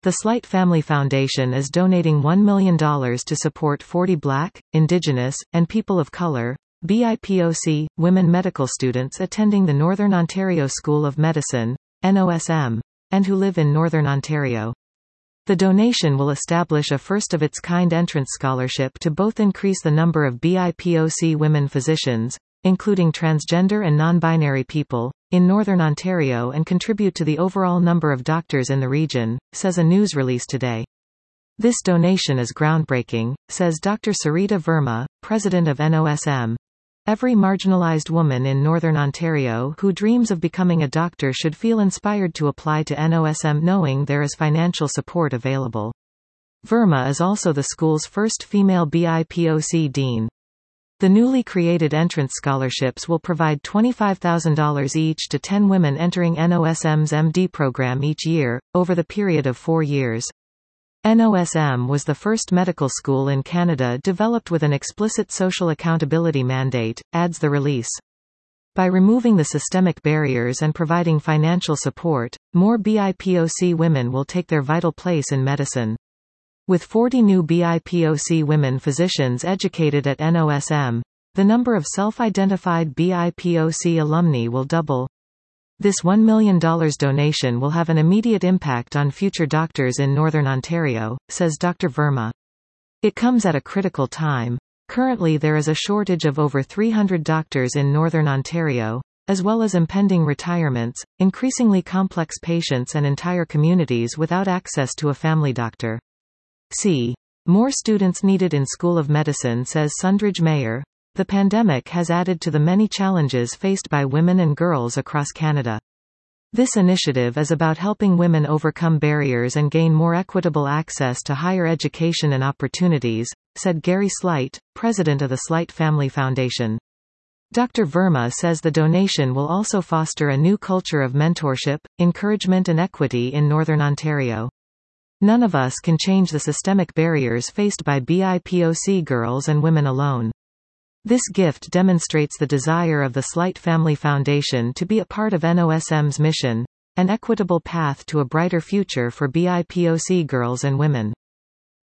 The Slight Family Foundation is donating $1 million to support 40 Black, Indigenous, and people of color, BIPOC, women medical students attending the Northern Ontario School of Medicine, NOSM, and who live in Northern Ontario. The donation will establish a first-of-its-kind entrance scholarship to both increase the number of BIPOC women physicians, including transgender and non-binary people, in Northern Ontario and contribute to the overall number of doctors in the region, says a news release today. This donation is groundbreaking, says Dr. Sarita Verma, president of NOSM. Every marginalized woman in Northern Ontario who dreams of becoming a doctor should feel inspired to apply to NOSM knowing there is financial support available. Verma is also the school's first female BIPOC dean. The newly created entrance scholarships will provide $25,000 each to 10 women entering NOSM's MD program each year, over the period of 4 years. NOSM was the first medical school in Canada developed with an explicit social accountability mandate, adds the release. By removing the systemic barriers and providing financial support, more BIPOC women will take their vital place in medicine. With 40 new BIPOC women physicians educated at NOSM, the number of self-identified BIPOC alumni will double. This $1 million donation will have an immediate impact on future doctors in Northern Ontario, says Dr. Verma. It comes at a critical time. Currently there is a shortage of over 300 doctors in Northern Ontario, as well as impending retirements, increasingly complex patients and entire communities without access to a family doctor. C. More students needed in School of Medicine, says Sundridge Mayer. The pandemic has added to the many challenges faced by women and girls across Canada. This initiative is about helping women overcome barriers and gain more equitable access to higher education and opportunities, said Gary Slight, president of the Slight Family Foundation. Dr. Verma says the donation will also foster a new culture of mentorship, encouragement and equity in Northern Ontario. None of us can change the systemic barriers faced by BIPOC girls and women alone. This gift demonstrates the desire of the Slight Family Foundation to be a part of NOSM's mission, an equitable path to a brighter future for BIPOC girls and women.